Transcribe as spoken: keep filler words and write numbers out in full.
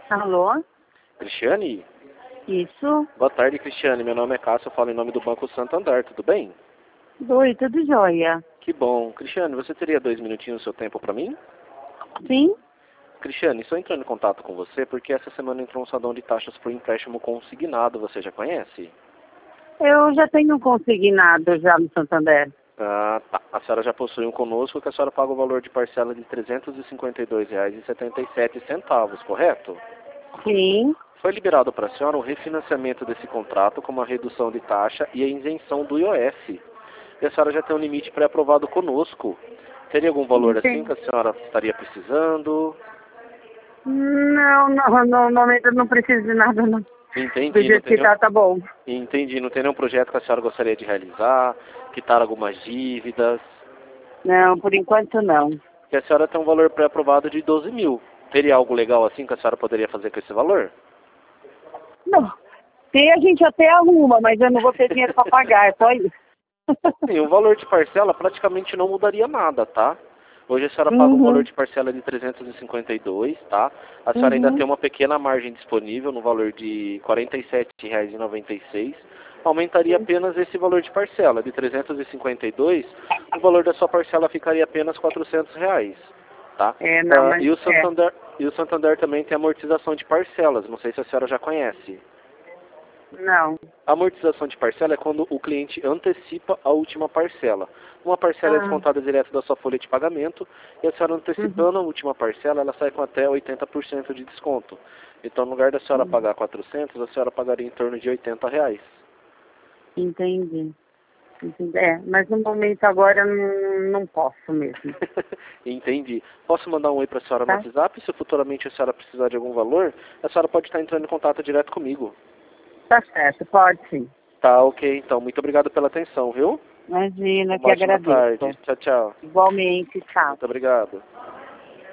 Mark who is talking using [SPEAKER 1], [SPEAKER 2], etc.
[SPEAKER 1] Alô?
[SPEAKER 2] Cristiane?
[SPEAKER 1] Isso?
[SPEAKER 2] Boa tarde, Cristiane. Meu nome é Cássio, eu falo em nome do Banco Santander, tudo bem?
[SPEAKER 1] Oi, tudo jóia?
[SPEAKER 2] Que bom. Cristiane, você teria dois minutinhos do seu tempo para mim?
[SPEAKER 1] Sim?
[SPEAKER 2] Cristiane, estou entrando em contato com você porque essa semana entrou um salão de taxas por empréstimo consignado, você já conhece?
[SPEAKER 1] Eu já tenho consignado já no Santander.
[SPEAKER 2] Ah, tá. A senhora já possui um conosco que a senhora paga o valor de parcela de trezentos e cinquenta e dois reais e setenta e sete centavos, correto?
[SPEAKER 1] Sim.
[SPEAKER 2] Foi liberado para a senhora um refinanciamento desse contrato com uma redução de taxa e a isenção do I O F. E a senhora já tem um limite pré-aprovado conosco. Teria algum valor assim
[SPEAKER 1] Entendi.
[SPEAKER 2] que a senhora estaria precisando?
[SPEAKER 1] Não, não, no momento eu não preciso de nada, não. Do
[SPEAKER 2] Entendi, não
[SPEAKER 1] jeito
[SPEAKER 2] tem
[SPEAKER 1] que
[SPEAKER 2] nenhum...
[SPEAKER 1] tá, tá bom.
[SPEAKER 2] Entendi, não tem nenhum projeto que a senhora gostaria de realizar, quitar algumas dívidas.
[SPEAKER 1] Não, por enquanto não.
[SPEAKER 2] E a senhora tem um valor pré-aprovado de doze mil. Teria algo legal assim que a senhora poderia fazer com esse valor?
[SPEAKER 1] Não. Tem a gente até arruma, mas eu não vou ter dinheiro para pagar, é só isso.
[SPEAKER 2] Sim, o valor de parcela praticamente não mudaria nada, tá? Hoje a senhora paga um valor
[SPEAKER 1] Uhum.
[SPEAKER 2] de parcela de trezentos e cinquenta e dois, tá? A senhora ainda
[SPEAKER 1] Uhum.
[SPEAKER 2] tem uma pequena margem disponível no valor de quarenta e sete reais e noventa e seis centavos. Aumentaria apenas esse valor de parcela, de trezentos e cinquenta e dois, o valor da sua parcela ficaria apenas quatrocentos reais, tá?
[SPEAKER 1] É, não,
[SPEAKER 2] Ah,
[SPEAKER 1] mas
[SPEAKER 2] e o
[SPEAKER 1] é.
[SPEAKER 2] Santander, e o Santander também tem amortização de parcelas, não sei se a senhora já conhece.
[SPEAKER 1] Não.
[SPEAKER 2] A amortização de parcela é quando o cliente antecipa a última parcela. Uma parcela é
[SPEAKER 1] Ah.
[SPEAKER 2] descontada direto da sua folha de pagamento e a senhora
[SPEAKER 1] Uhum.
[SPEAKER 2] antecipando a última parcela, ela sai com até oitenta por cento de desconto. Então, no lugar da senhora
[SPEAKER 1] Uhum.
[SPEAKER 2] pagar quatrocentos, a senhora pagaria em torno de oitenta reais.
[SPEAKER 1] Entendi. Entendi. É, mas no momento agora eu não, não posso mesmo.
[SPEAKER 2] Entendi. Posso mandar um oi para a senhora no
[SPEAKER 1] Tá?
[SPEAKER 2] WhatsApp? Se futuramente a senhora precisar de algum valor, a senhora pode estar entrando em contato direto comigo.
[SPEAKER 1] Tá certo, pode sim.
[SPEAKER 2] Tá, ok. Então, muito obrigado pela atenção, viu?
[SPEAKER 1] Imagina, que
[SPEAKER 2] Uma ótima
[SPEAKER 1] agradeço.
[SPEAKER 2] tarde. Tchau, tchau.
[SPEAKER 1] Igualmente, tchau.
[SPEAKER 2] Muito obrigado.